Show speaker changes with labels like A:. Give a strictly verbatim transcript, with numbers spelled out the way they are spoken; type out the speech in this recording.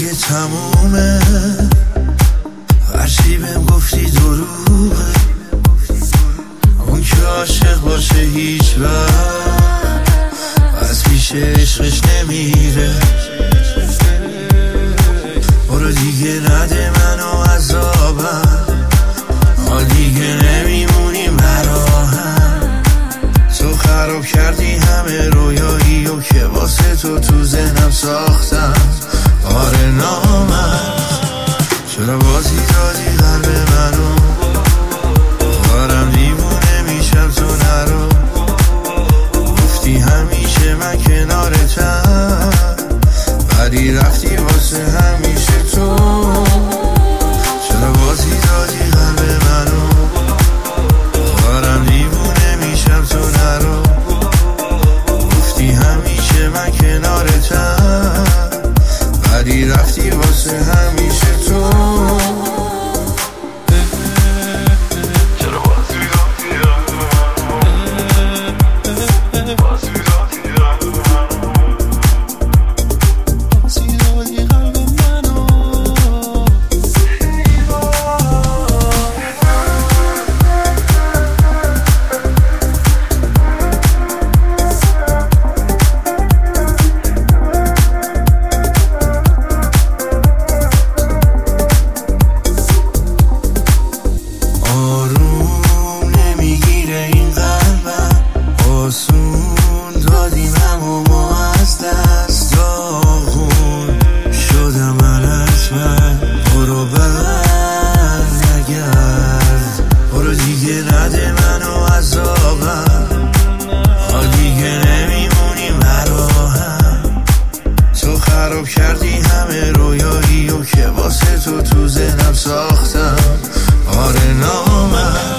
A: دیگه تمومه، هرچی بهم گفتی دروغه. اون که عاشق باشه هیچ وقت از پیش عشقش نمیره. برو دیگه نده منو عذابم، ما دیگه نمیمونیم براهم. تو خراب کردی همه رویایی و که واسه تو تو ذهنم ساختم. آره نامرد، چرا بازی دادی قلب منو؟ دارم دیوونه میشم تو نرو. گفتی همیشه من کنارتم، ولی رفتی واسه همیشه تو. چرا بازی دادی قلب منو؟ دارم دیوونه میشم تو نرو. گفتی همیشه من کنارتم، ولی رفتی واسه همیشه تو. خراب کردی همه رویایی و که واسه تو تو ذهنم ساختم. آره نامرد.